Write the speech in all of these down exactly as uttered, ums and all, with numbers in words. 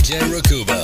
J Rakuba.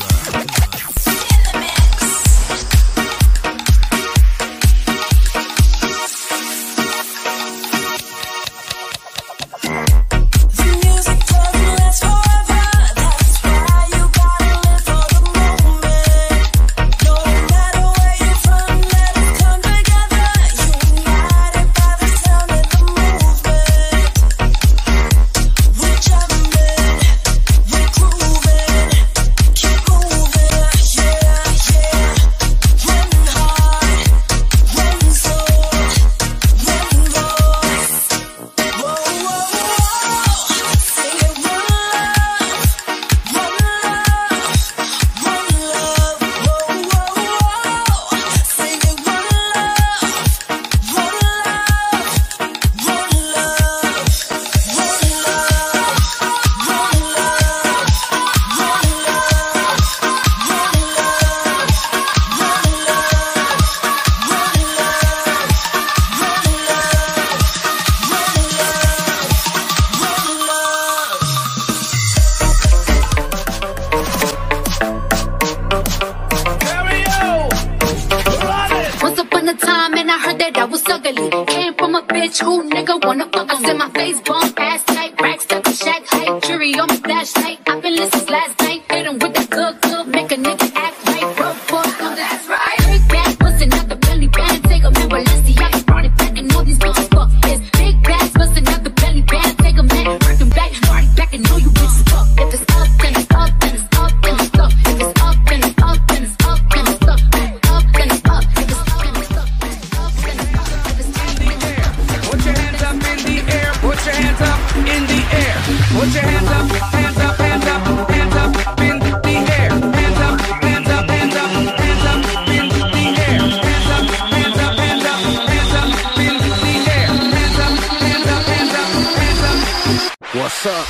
Who nigga wanna fuck us in my face, bump ass tight, racks stuck in shack height, jury on my flashlight. I've been listening last night, hit 'em with the good, good, make a nigga act right, broke for no, that's right. Big bag, bustin' out the belly band, take 'em in Balenciaga, brought it back, and all these bitches fuck this. Big bags, bustin' out the belly band, take 'em in, work 'em back, party back, and know you bitches fuck. If it's up, then it's up, then it's up, then it's up. If it's up, then it's up, then it's up, then it's up. Up, then it's up, if it's up, then it's up, then it's up, then it's up. If it's up, then it's up. Put your hands up in the air, put your hands up in the air. Put your hands up, hands up, hands up, hands up in the air. Hands up, hands up, hands up, hands up in the air. Hands up, hands up, hands up, hands up in the air. Hands up, hands up, hands up, hands up. What's up?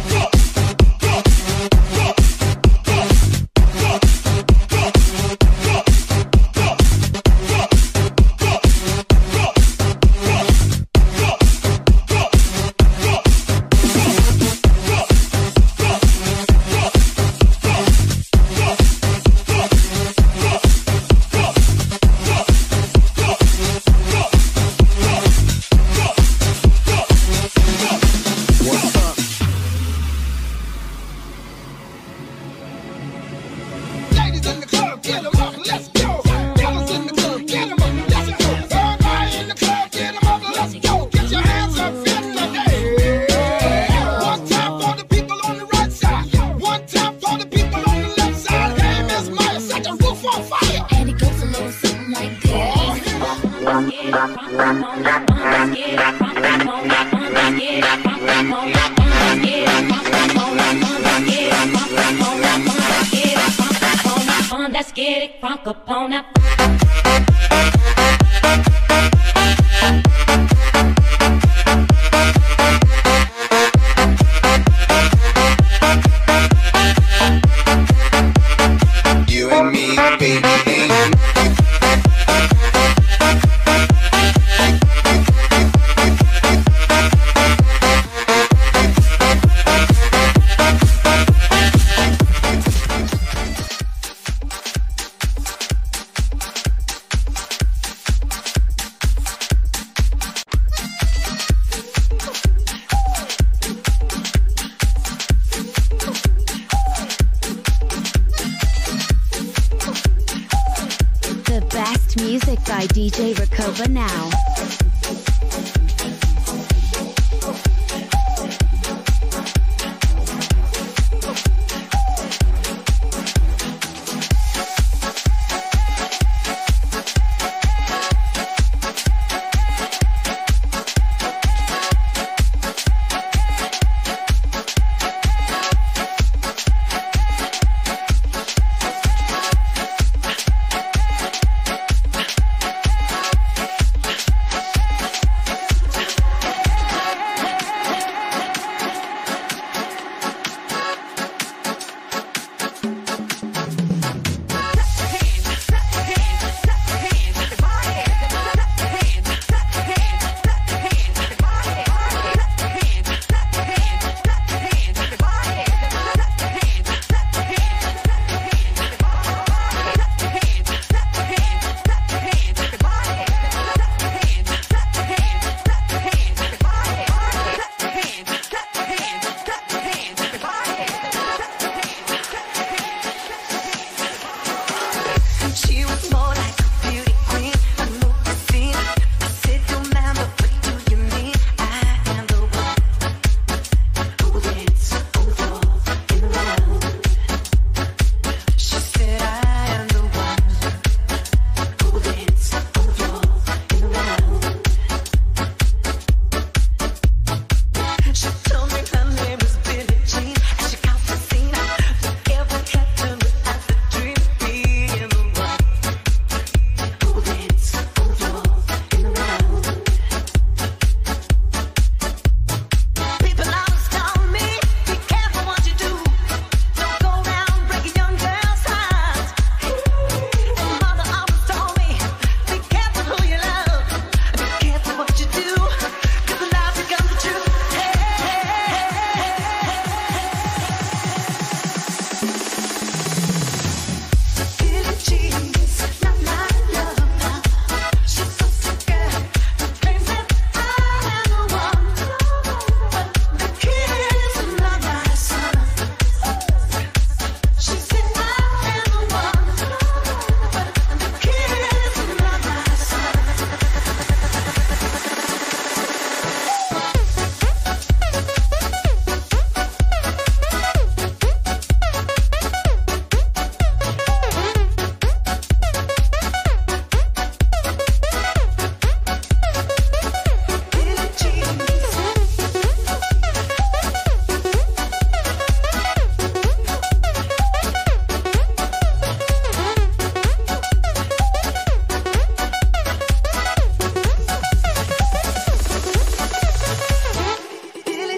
Let's get it crunk upon up. You and me, baby. Music by D J Rakuba now.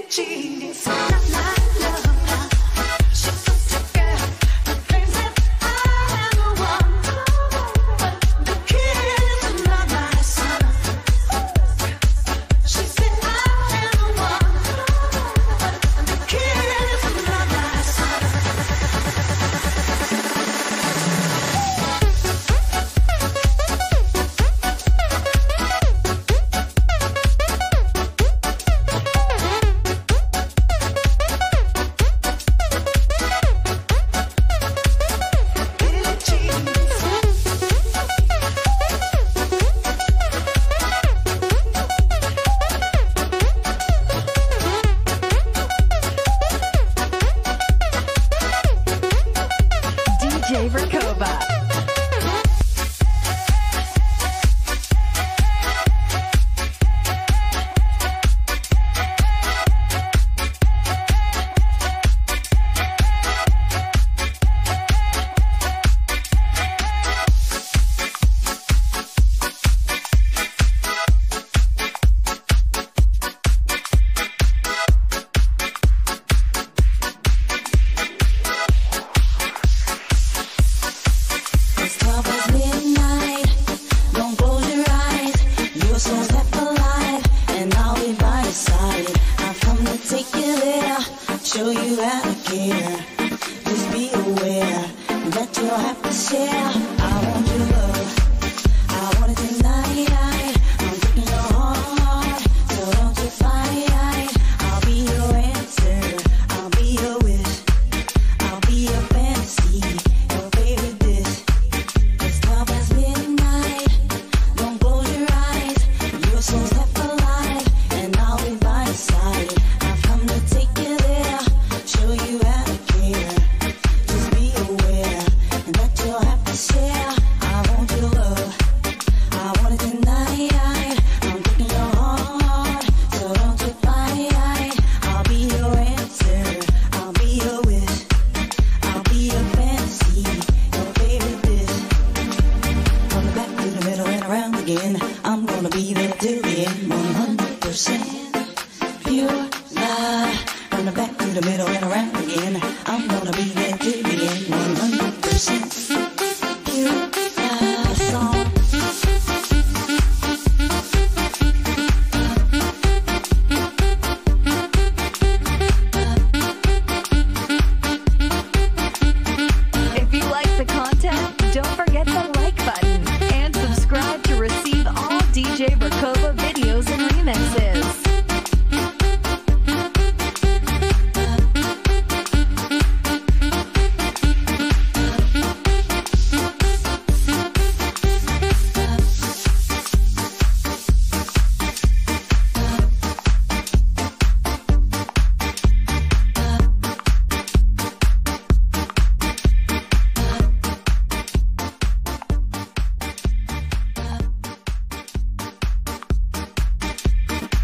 I'm gonna be there till the end, one hundred percent pure love. From the back to the middle and around